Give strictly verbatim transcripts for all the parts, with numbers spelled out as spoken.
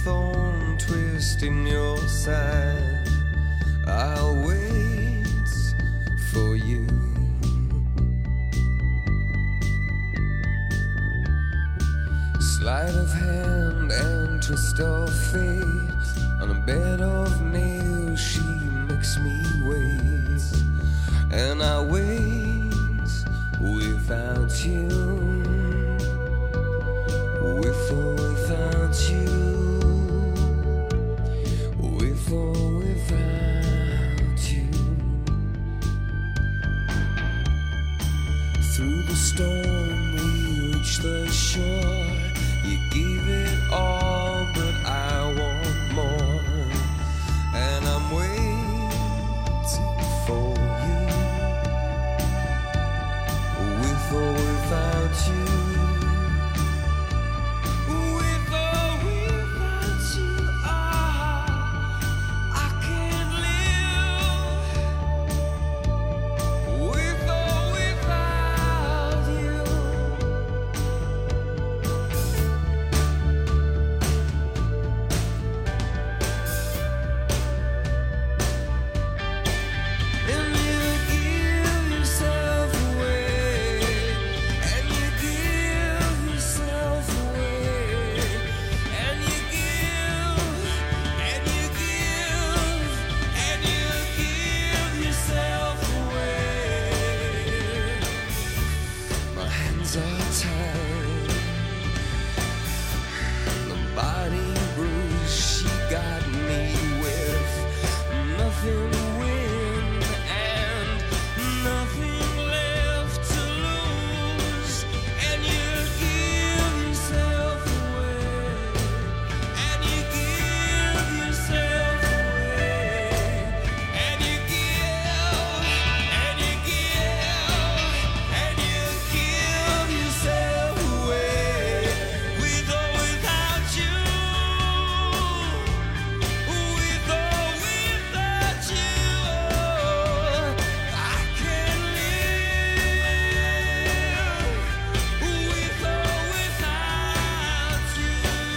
thorn twist in your side. I'll wait for you. Sleight of hand and twist of fate. On a bed of nails she makes me wait. And I wait without you. With or without you. With or without you. Through the storm we reach the shore. You give it all, but I want more. And I'm waiting for you. With or without you. With or without you, ah, I can't live. With or without you. And you give yourself away, and you give yourself away, and you give, and you give, and you give yourself away. My hands are tied, the body bruised, she got me with nothing to win and nothing left to lose. And you give yourself away, and you give yourself away, and you give, and you give, and you give yourself away. With or without you. With or without you, I can't live. With or without you.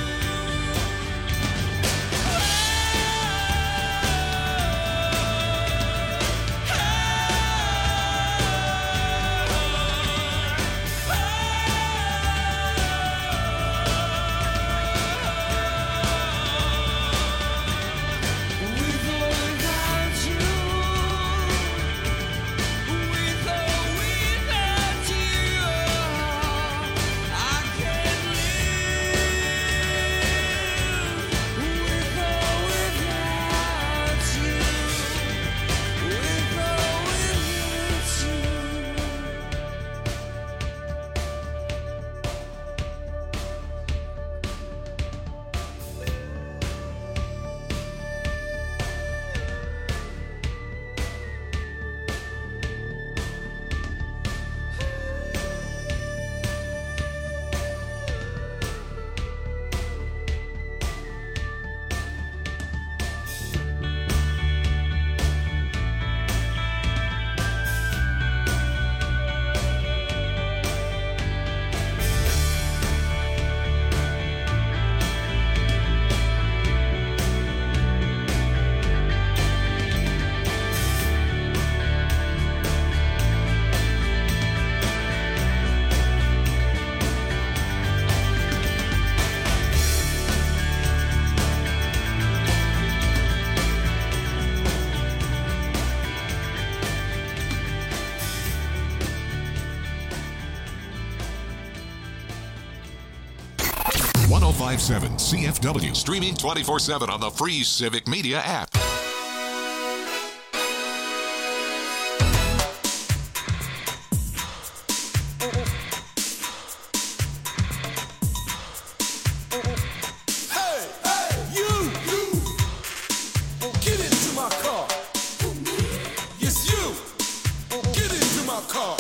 With or without you. With or without you, I can't live. With or without you. With or without you. one oh five point seven C F W. Streaming twenty-four seven on the free Civic Media app. Hey, hey, you, you, get into my car. Yes, you, get into my car.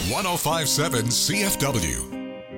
one oh five point seven C F W.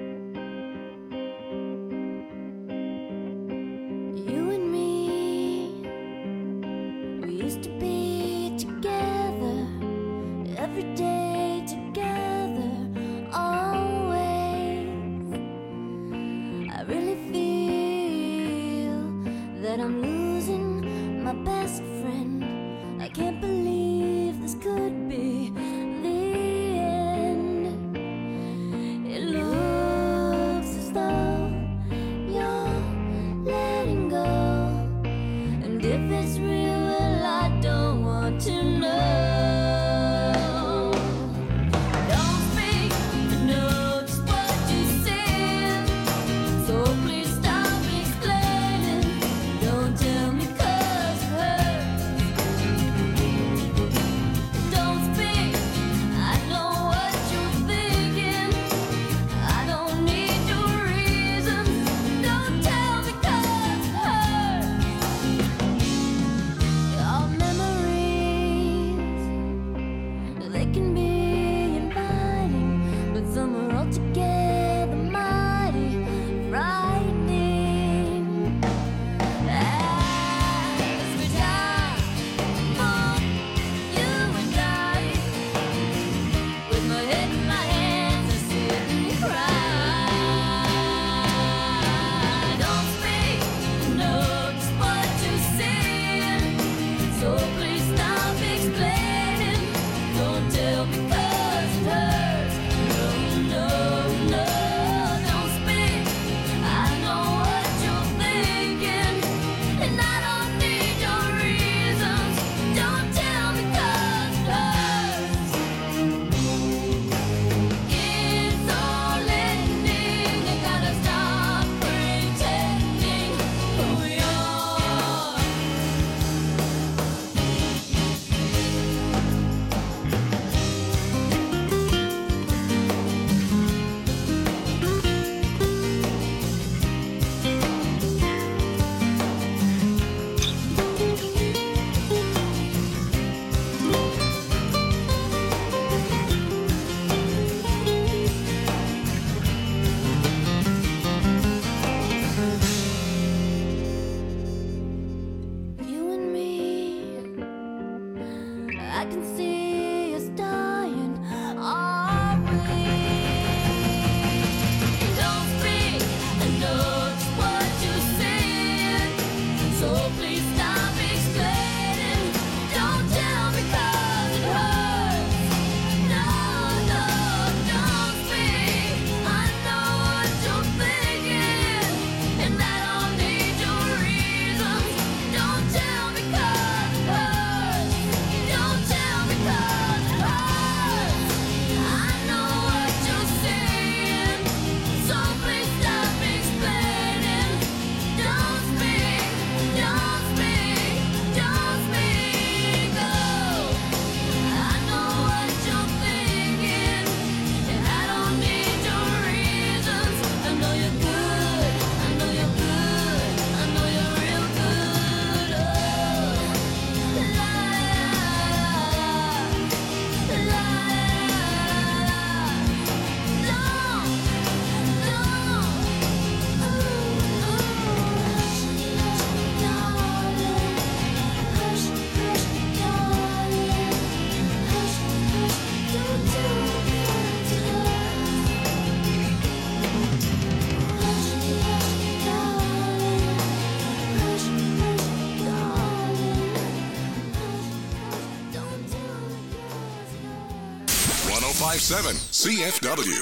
one oh five point seven C F W.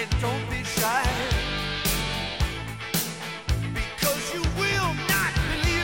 Because you will not believe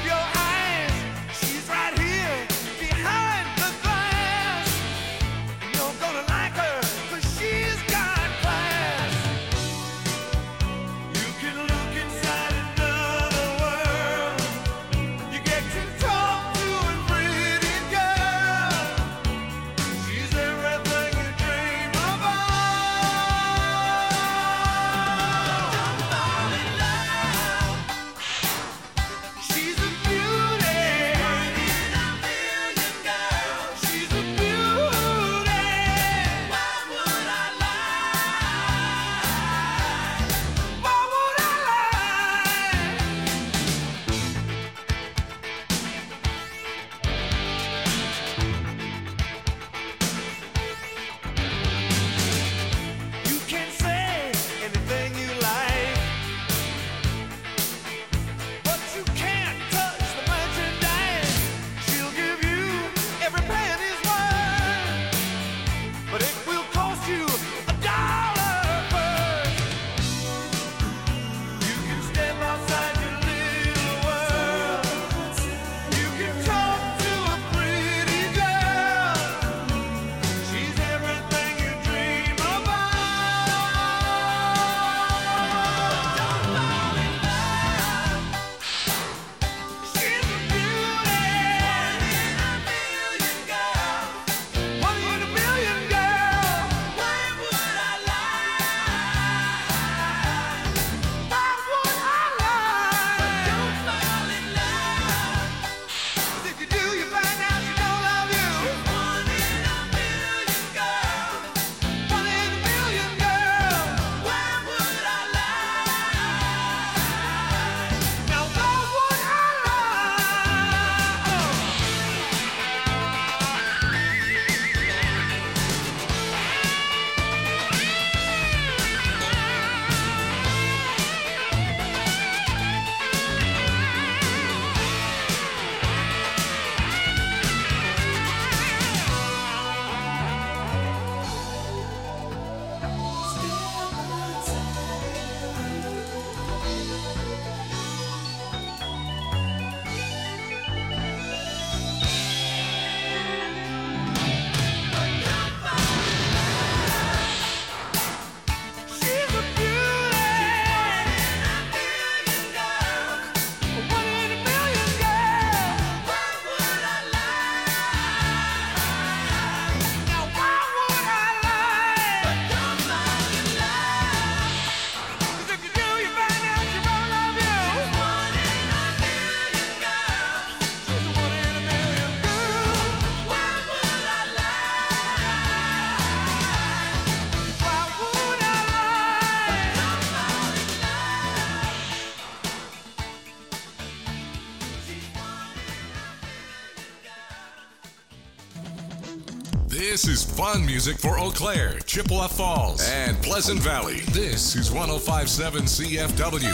This is fun music for Eau Claire, Chippewa Falls, and Pleasant Valley. This is one oh five point seven C F W.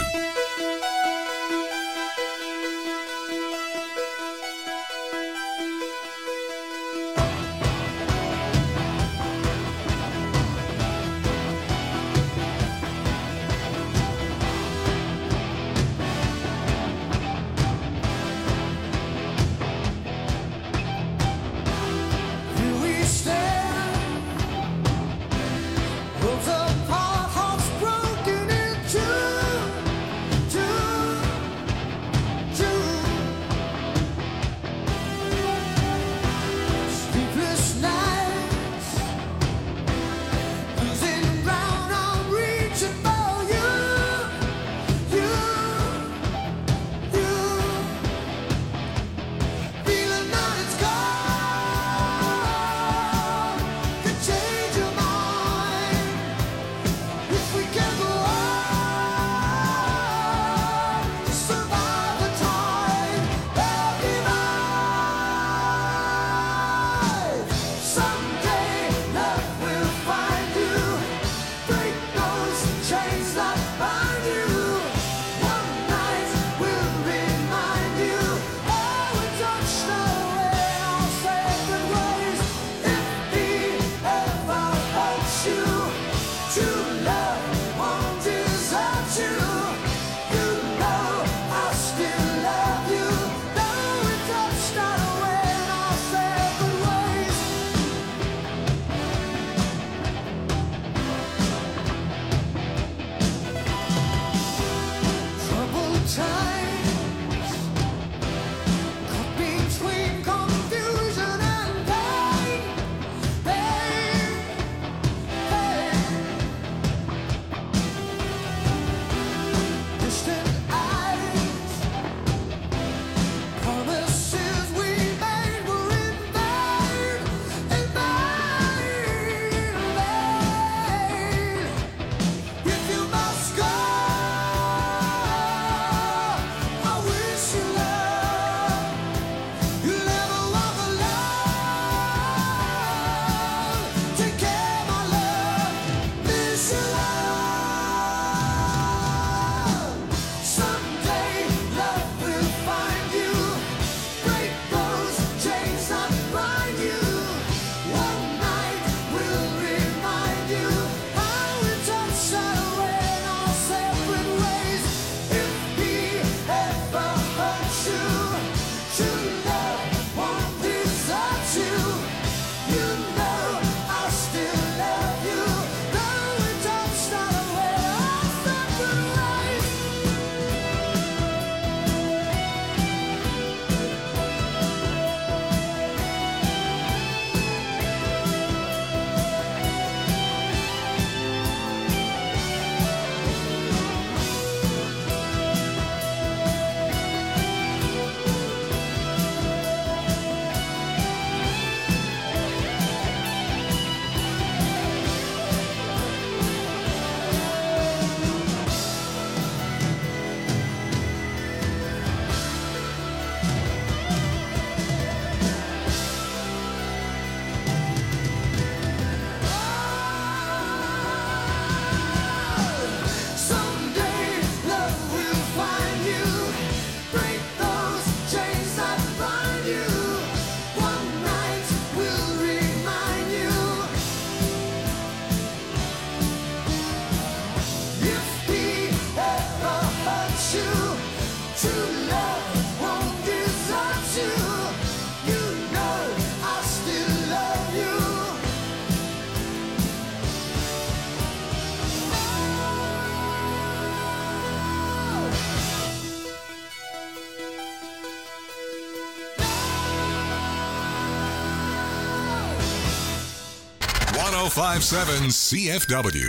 one oh five point seven C F W.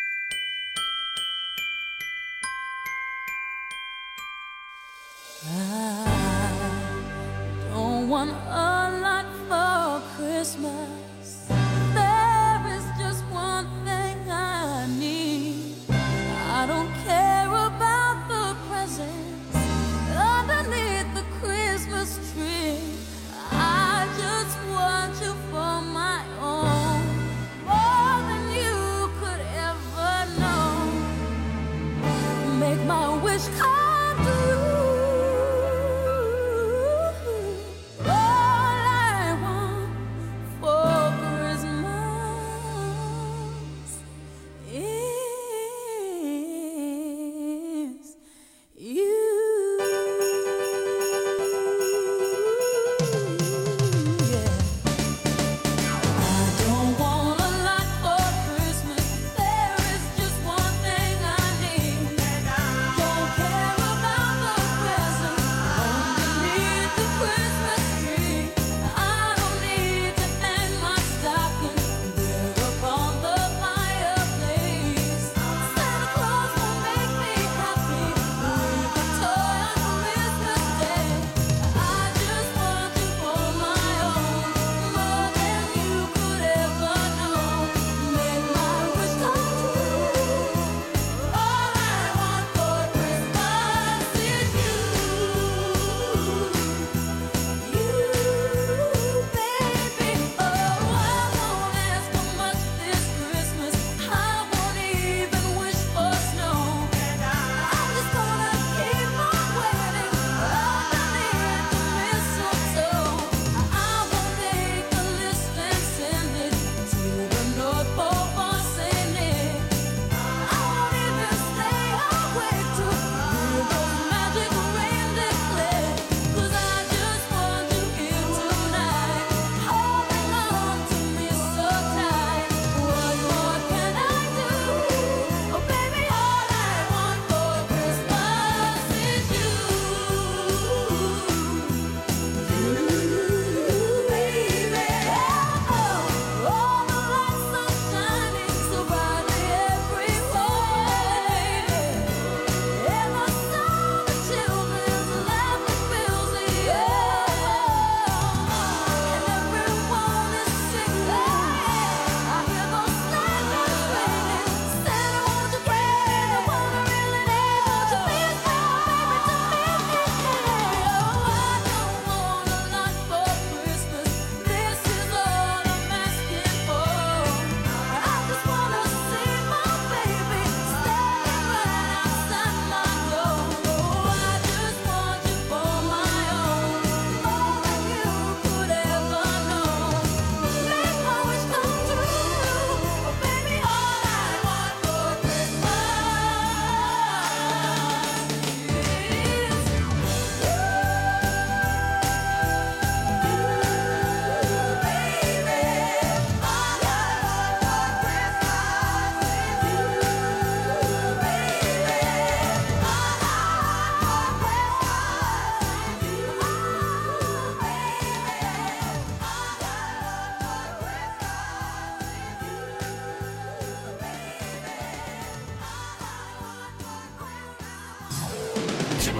I don't want a lot for Christmas. There is just one thing I need. I don't care about the presents underneath the Christmas tree. I just want you for my own.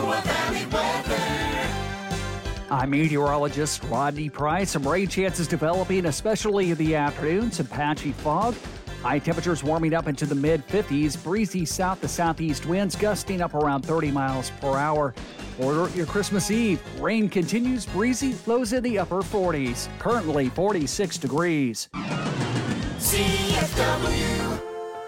Napa Valley weather. I'm meteorologist Rodney Price. Some rain chances developing, especially in the afternoon. Some patchy fog. High temperatures warming up into the mid fifties. Breezy south to southeast winds gusting up around thirty miles per hour. Order your Christmas Eve. Rain continues, breezy, lows in the upper forties. Currently forty-six degrees. C F W.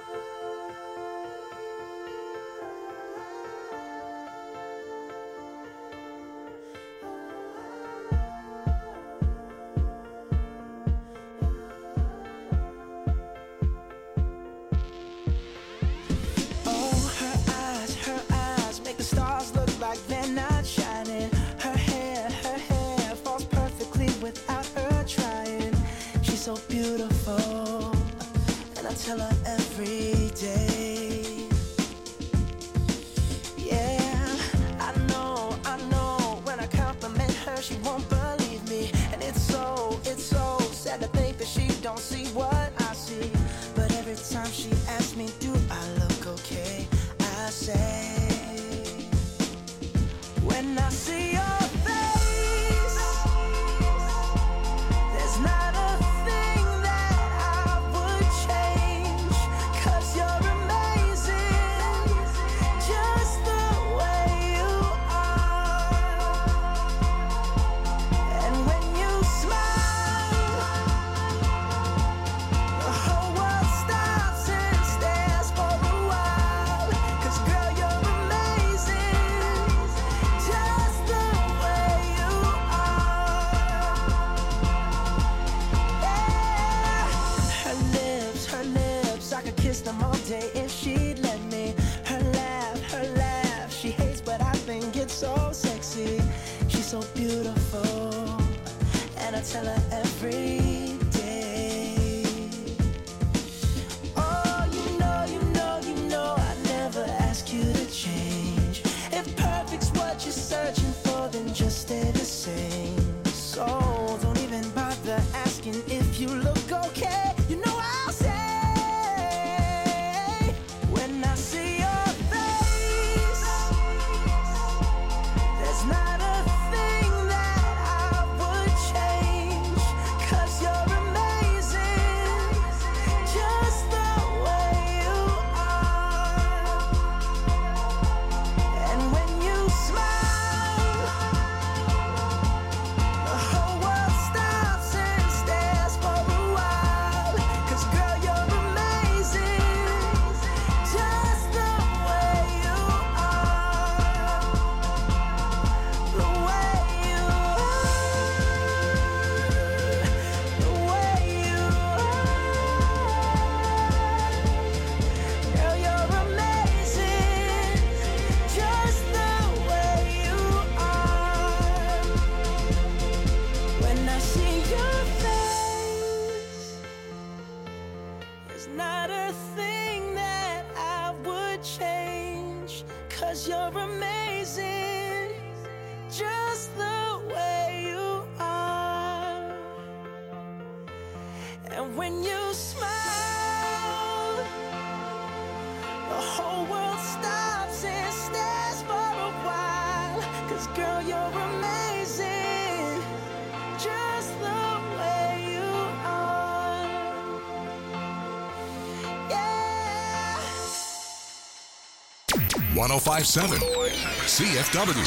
one oh five point seven C F W.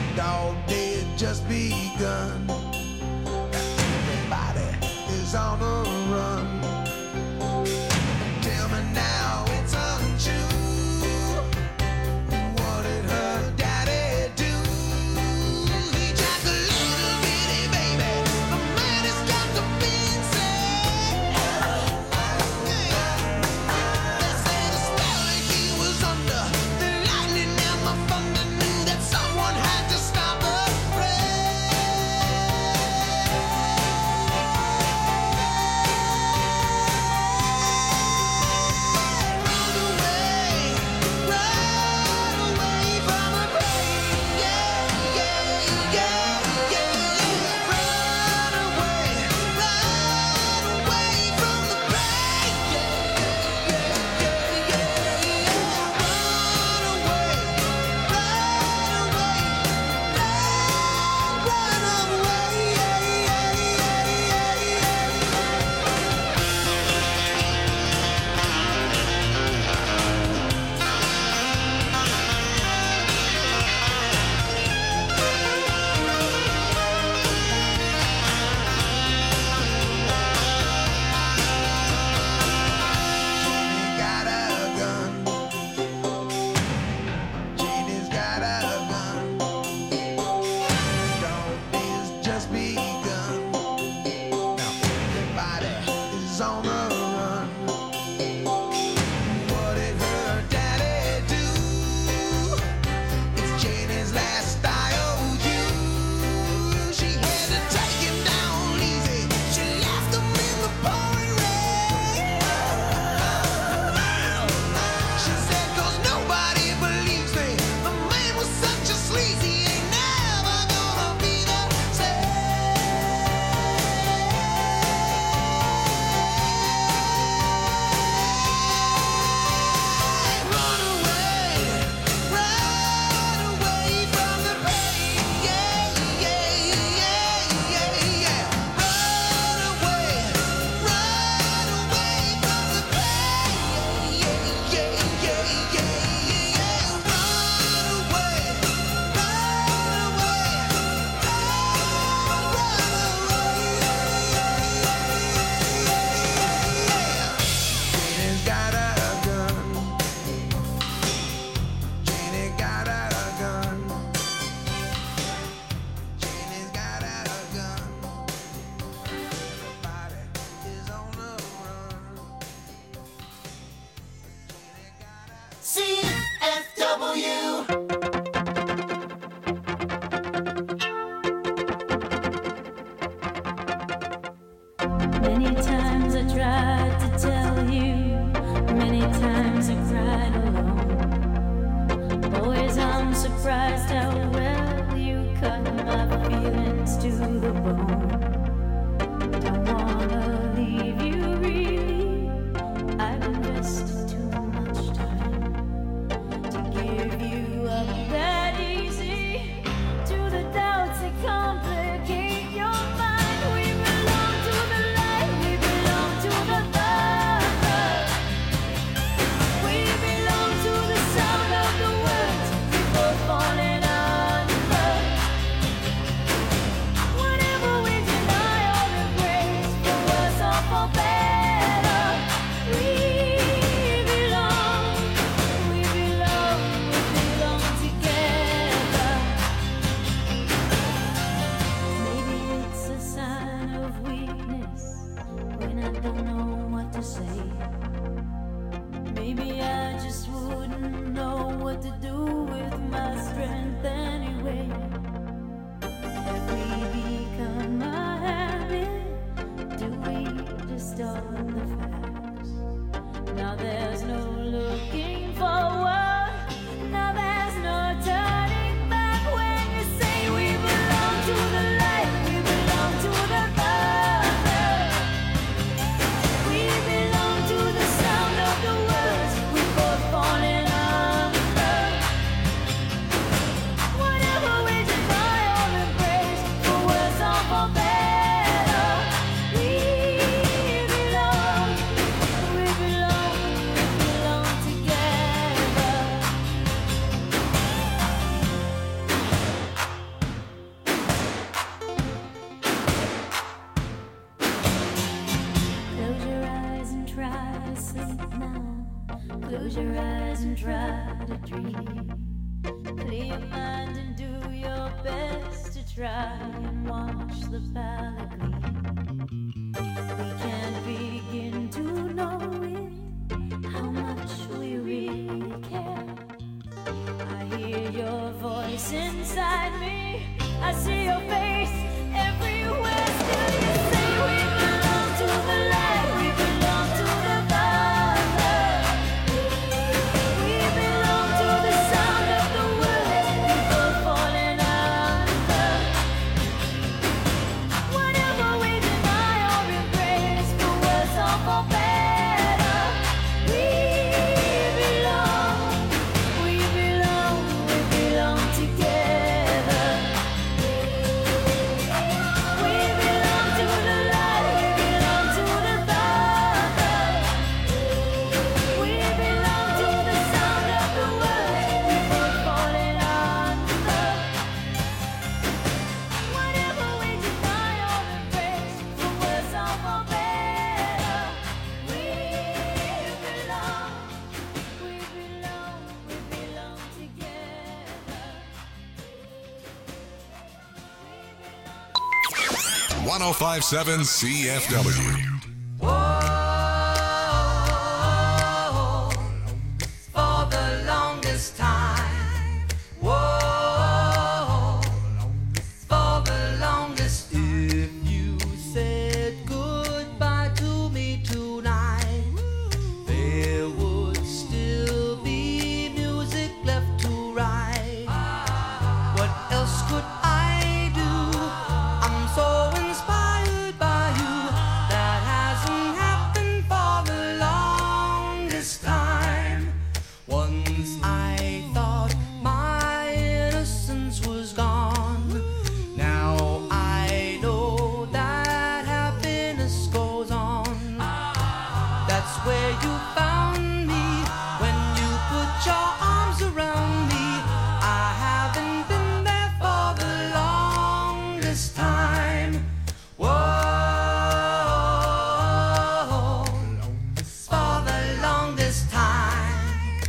Dog days just begun. Everybody is on the run. Tell me now it's untrue. What did her daddy do? He just a little bitty baby. The man has got the being said. They say the spell that he was under, the lightning and the thunder knew that someone had to stop the Many times I tried to tell you, many times I cried alone. Boys, I'm surprised how well you cut my feelings to the bone. Don't wanna leave you really, I've invested too much time to give you up that easy to the doubts that complicate your mind. We belong to the light, we belong to the love. We belong to the sound of the words before falling out. Clear your mind and do your best to try and watch the palette gleam. We can't begin to know it, how much we really care. I hear your voice inside me, I see your face everywhere. Still you say we belong to the light, we belong to the Father. We belong to the sound of the words people falling under. Whatever we deny or embrace, for worse or for better, we belong, we belong, we belong together. We belong to the light, we belong to the Father. We belong to the sound of the words people falling under. Whatever we deny or embrace, for worse or for better, we belong, we belong, we belong together. one oh five point seven C F W. Whoa, for the longest time. Whoa, for the longest. If you said goodbye to me tonight, there would still be music left to write. What else could I do? I'm so inspired by you. That hasn't happened for the longest time. Once I thought my innocence was gone. Now I know that happiness goes on. That's where you found me when you put your arms around me. I haven't been there for the longest time. Whoa, for the longest time.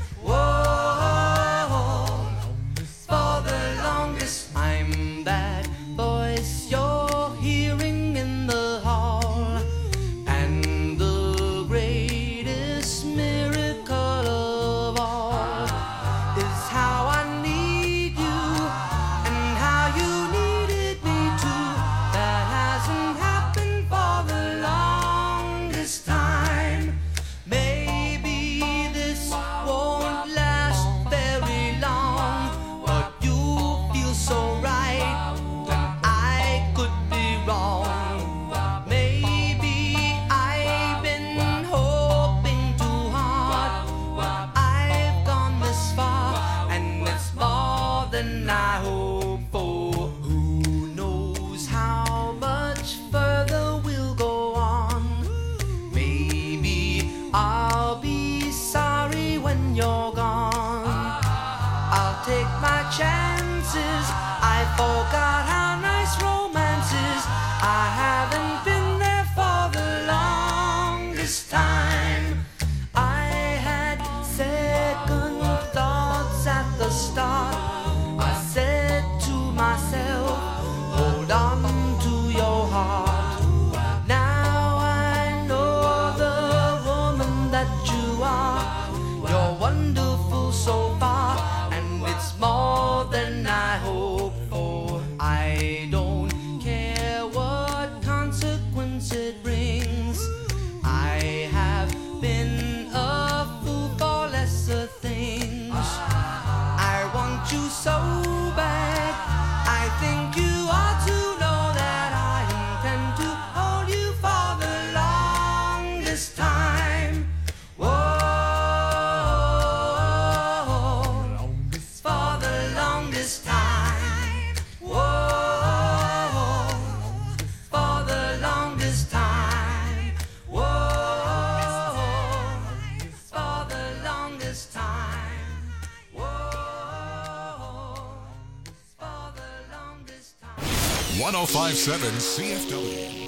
Whoa, for the longest. I'm that voice you're hearing in the hall, and the greatest miracle of all is how I need you and how you needed me too. That hasn't happened for the longest time. Maybe this won't last very long, but you feel so right, and I could be wrong. Maybe I've been hoping too hard, but I've gone this far, and it's more than I hoped for. Who knows how much further we'll go on? Maybe I'll be sorry when you're gone. I'll take my chances. I forgot how nice romance is. I haven't been there for the longest time. I had second thoughts at the start. I said to myself, hold on to your heart. Now I know the woman that you are. You're wonderful so far, and it's more than I hoped for. I don't care what consequence it brings. I have been a fool for lesser things. I want you so bad. I think you ought to know that I intend to hold you for the longest time. Whoa, for the longest time. Whoa, for the longest time. Whoa, for the longest time. Whoa, for the longest time. one oh five point seven C F W.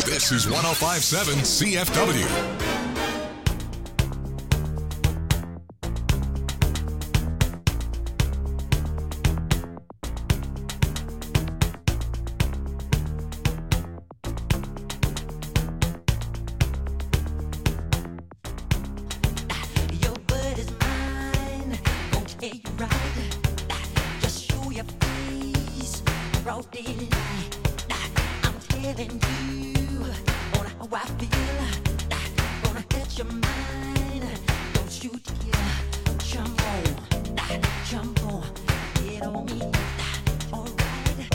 This is one oh five point seven C F W. Your word is mine, gon' tell you right. Just show your face, broad daylight. I'm telling you on how I feel. Gonna catch your mind, don't you dare jump on, jump on, get on me. Alright,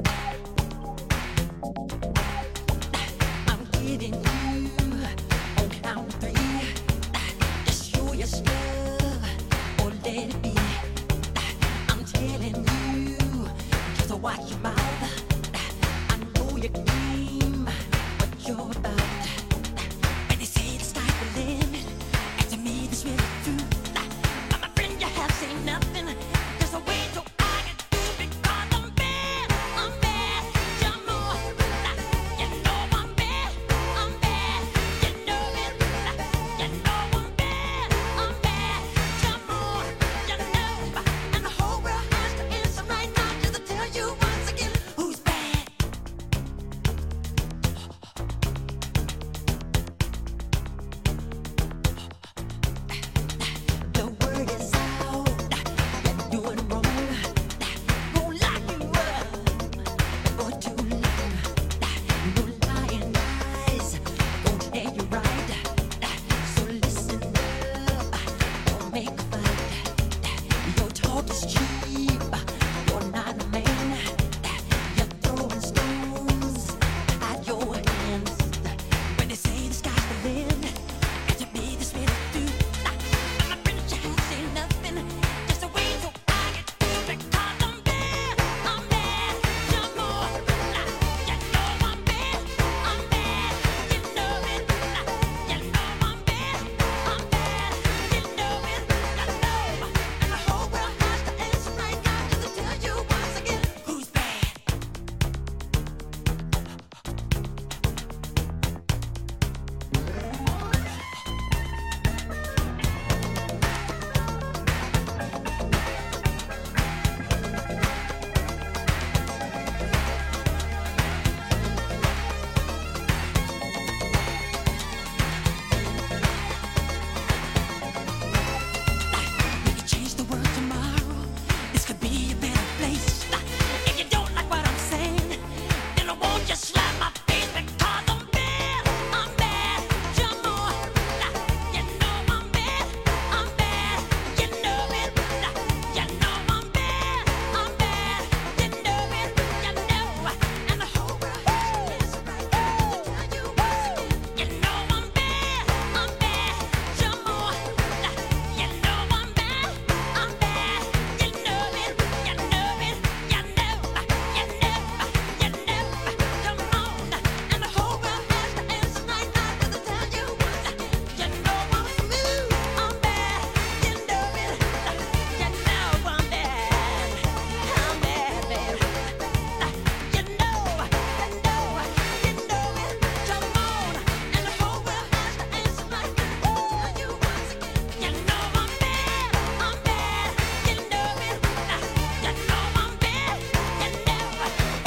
I'm getting you on count of three. Just show your stuff or let it be. I'm telling you, just watch your mouth. I know your game, what you're about. When they say the sky's the limit, and to me this really true. I'm a friend, you have seen nothing. There's a way so I can do because I'm bad. I'm bad. Jump on. You know I'm bad. I'm bad. You know it. You know I'm bad. I'm bad. Jump on. You know. And the whole world has to answer right now just to tell you once again who's bad. The word is out, you're doing wrong. Won't lock you up for too long. No lying eyes, won't tell you right. So listen up, don't make a fight. Your talk is cheap, you're not a man. You're throwing stones at your hands. When they say the sky's the limit, and to me this really do. I'm a friend, you have seen nothing. Just a way so I can do because I'm bad. I'm bad. Jump on. You know I'm bad. I'm bad. You know it. You know I'm bad. I'm bad. You know it. You know. And the whole world has to answer right now just to tell you once again who's bad. We can change the world tomorrow. This could be a better place. If you don't like what I'm saying, then I won't just slap my face because I'm bad. I'm bad. Jump on. You know I'm bad. I'm bad. You know it. You know I'm bad. I'm bad. You know it. You know. And the whole world is right now to tell you once again. You know I'm bad. I'm bad. Jump on. You know I'm bad. I'm bad. You know it. You know it. You know. You know. You know. Come on. And the whole world has to answer right now just to tell you once again. You know I'm smooth. I'm bad. You know it. You know I'm bad. I'm bad, baby. You know. You know. You know it. Jump on. And the whole world has to answer right now just to tell you once again. You know I'm bad. I'm bad. You know it. You know I'm bad. You know. You know I'm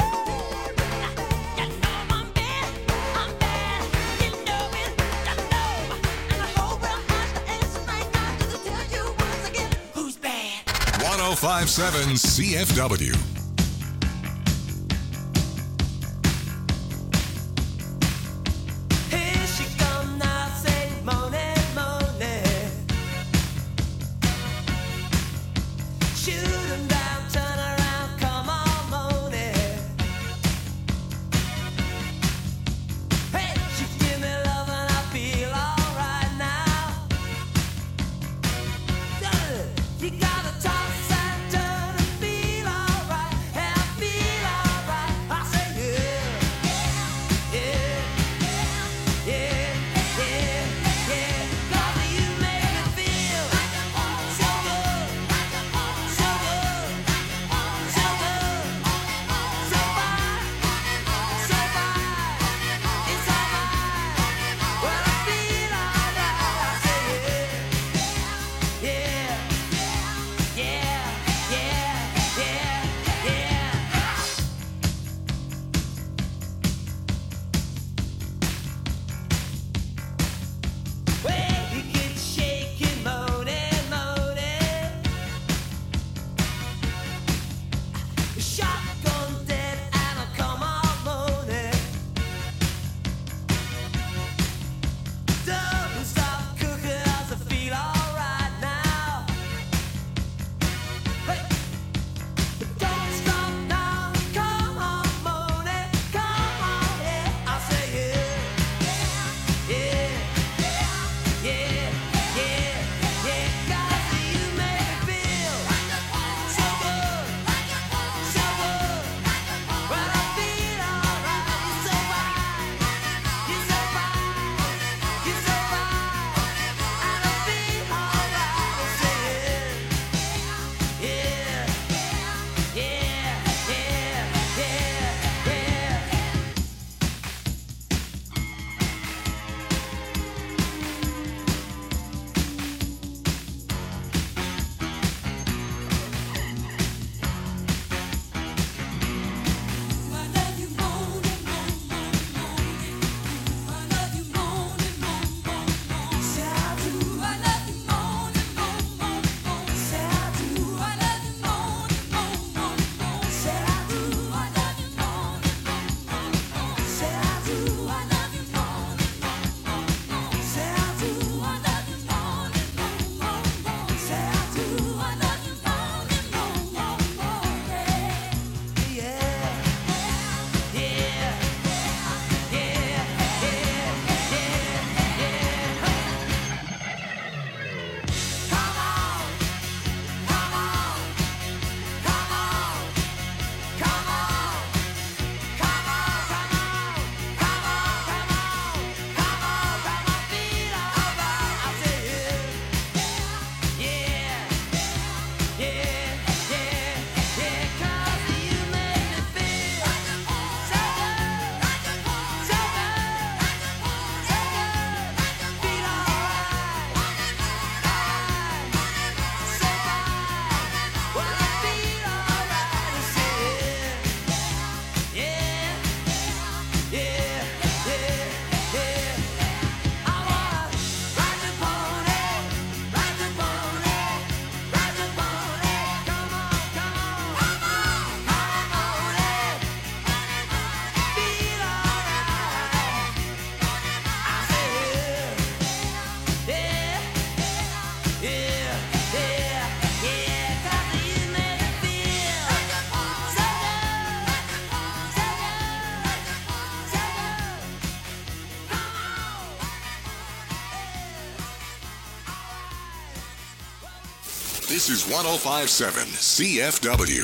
bad. I'm bad. You know it. You know. And the whole world has to answer right now just to tell you once again who's bad. one oh five point seven C F W. Here she come now, say moaning, moaning. Shoot 'em down, turn around, come on, moaning. Hey, she give me love and I feel alright now. You gotta toss and turn and feel alright, and I feel alright. I say yeah. Yeah, yeah, yeah, yeah. 'Cause you make me feel so good, so good, so good, so fine, so fine. Inside This is one oh five point seven C F W.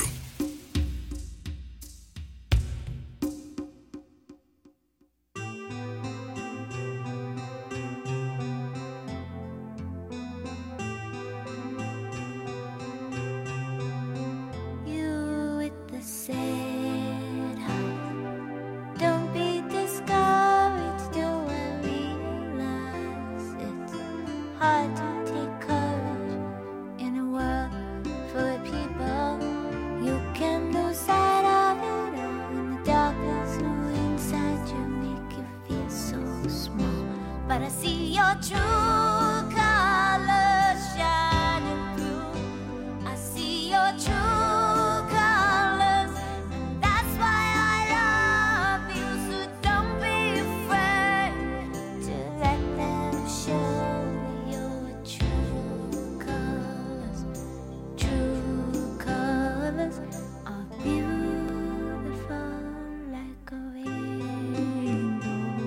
You with the sad heart, don't be discouraged. Do I realize it's hard to take courage in a world full of people? You can lose sight of it all, and the darkness inside you make you feel so small. But I see your true colors shining through. I see your true colors, and that's why I love you. So don't be afraid to let them show your true colors. True colors are beautiful like a rainbow.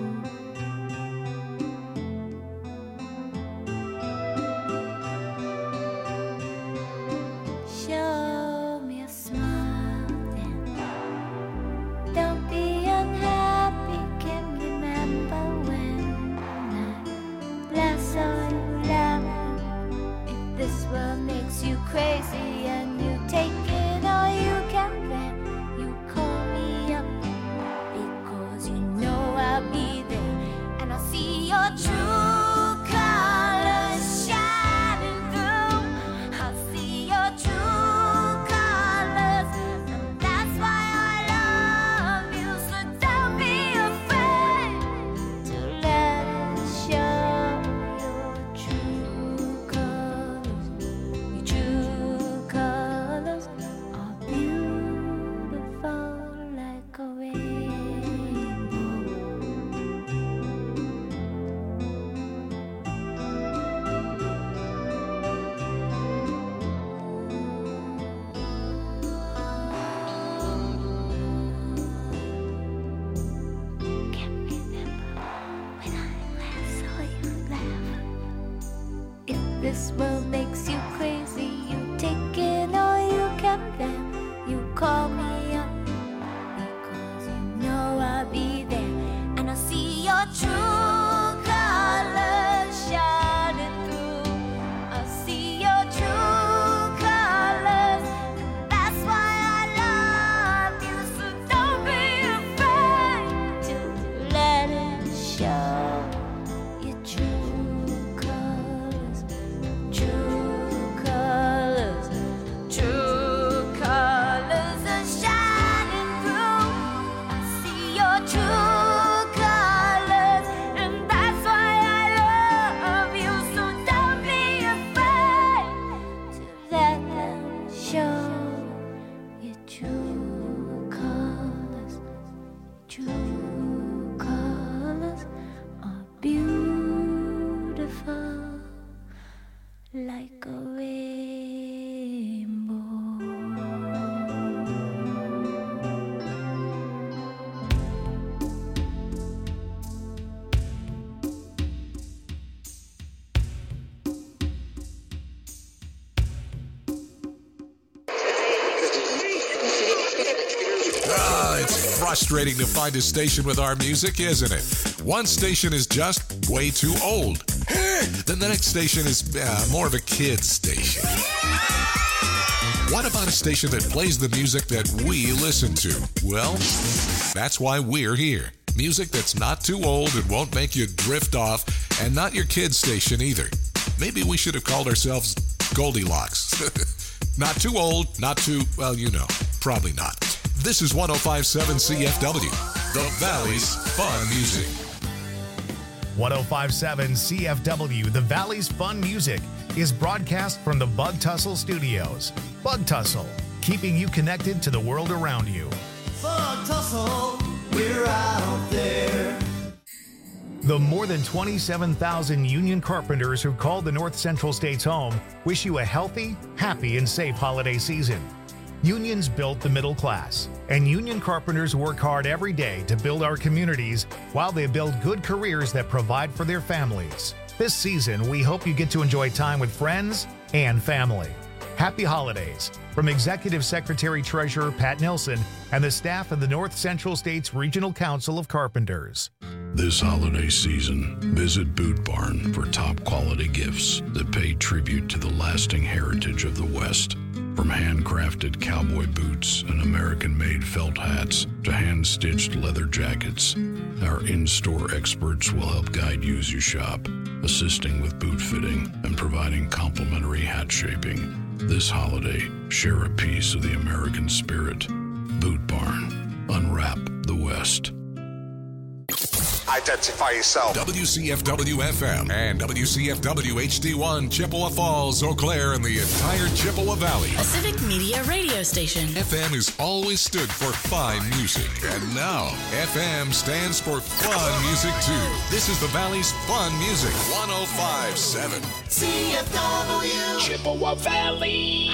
Show me a smile then. Don't be unhappy. Can remember when I last saw you laughing. If this world makes you crazy and you take it all you can, then you call me up because you know I'll be there, and I'll see your true colors shining through. I'll see your true colors, and that's why I love you. So don't be afraid to let it show your true colors. Your true colors are beautiful like a rainbow. Can't remember when I last saw you laugh. If this world makes you crazy, you take it all you can, then you call me up because you know I'll be there, and I'll see your true colors shining through. I'll see your true colors, and that's why I love you. So don't be afraid to let it show your true colors. True colors, true colors are shining through. I see your true colors, and that's why I love you. So don't be afraid to let them show your true colors. True colors are beautiful like a rainbow. Ah, it's frustrating to find a station with our music, isn't it? One station is just way too old. Then the next station is uh, more of a kid's station. What about a station that plays the music that we listen to? Well, that's why we're here. Music that's not too old and won't make you drift off, and not your kid's station either. Maybe we should have called ourselves Goldilocks. Not too old, not too, well, you know, probably not. This is one oh five point seven C F W, the Valley's Fun Music. one oh five point seven C F W, The Valley's Fun Music, is broadcast from the Bug Tussle Studios. Bug Tussle, keeping you connected to the world around you. Bug Tussle, we're out there. The more than twenty-seven thousand union carpenters who call the North Central States home wish you a healthy, happy, and safe holiday season. Unions built the middle class, and union carpenters work hard every day to build our communities while they build good careers that provide for their families. This season, we hope you get to enjoy time with friends and family. Happy holidays from Executive Secretary Treasurer Pat Nelson and the staff of the North Central States Regional Council of Carpenters. This holiday season, visit Boot Barn for top quality gifts that pay tribute to the lasting heritage of the West. From handcrafted cowboy boots and American-made felt hats to hand-stitched leather jackets, our in-store experts will help guide you as you shop, assisting with boot fitting and providing complimentary hat shaping. This holiday, share a piece of the American spirit. Boot Barn. Unwrap the West. Identify yourself. W C F W F M and W C F W H D one, Chippewa Falls, Eau Claire, and the entire Chippewa Valley. A Civic Media radio station. F M has always stood for fine music, and now F M stands for fun music too. This is the Valley's fun music. one oh five point seven C F W Chippewa Valley.